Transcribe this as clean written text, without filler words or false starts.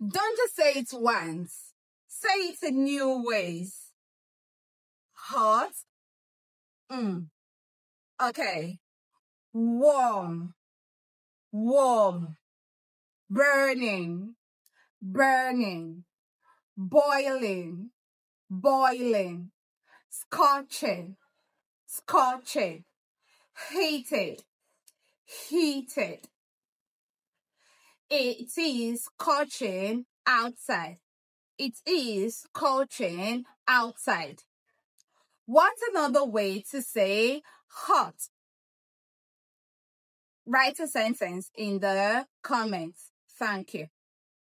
Don't just say it once. Say it in new ways. Hot. Okay. Warm. Warm. Burning. Burning. Boiling. Boiling. Scorching. Scorching. Heated. Heated. It is scorching outside. It is scorching outside. What's another way to say hot? Write a sentence in the comments. Thank you.